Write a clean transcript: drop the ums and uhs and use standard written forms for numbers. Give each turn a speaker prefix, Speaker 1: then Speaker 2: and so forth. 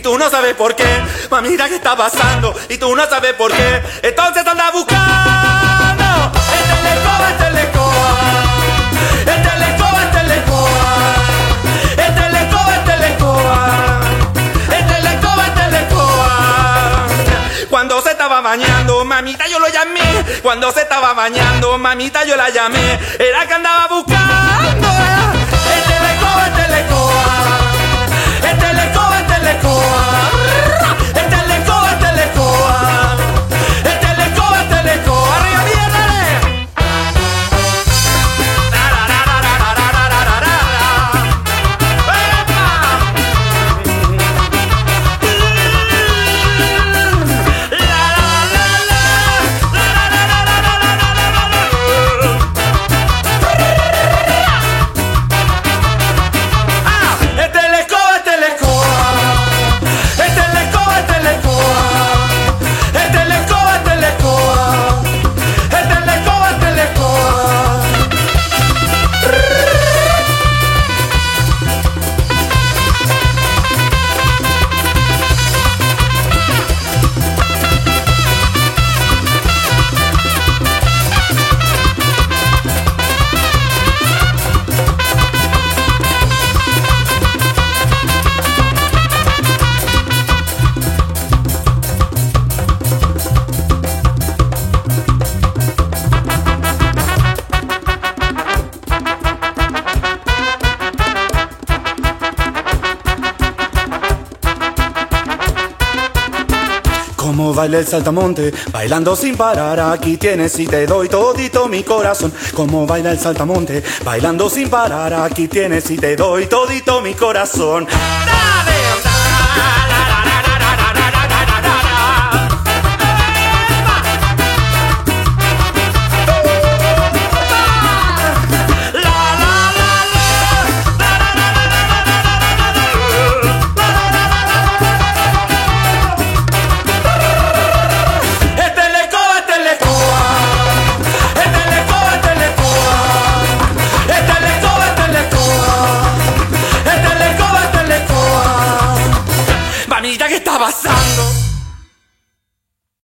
Speaker 1: tú no sabes por qué. Mamita, ¿qué está pasando? Y tú no sabes por qué. Entonces anda buscando el telecoa, el telecoa. El telecoa, el telecoa. El telecoa, el telecoa. El telecoa, el telecoa. Cuando se estaba bañando, mamita, yo lo llamé. Cuando se estaba bañando, mamita, yo la llamé. Era que andaba buscando el telecoa, el telecoa. El telecoa, el telecoa. El telecoa, el telecoa. El telecoa, el telecoa. Arriba, viene. Como baila el saltamonte, bailando sin parar. Aquí tienes y te doy todito mi corazón. Como baila el saltamonte, bailando sin parar. Aquí tienes y te doy todito mi corazón. ¡Ah!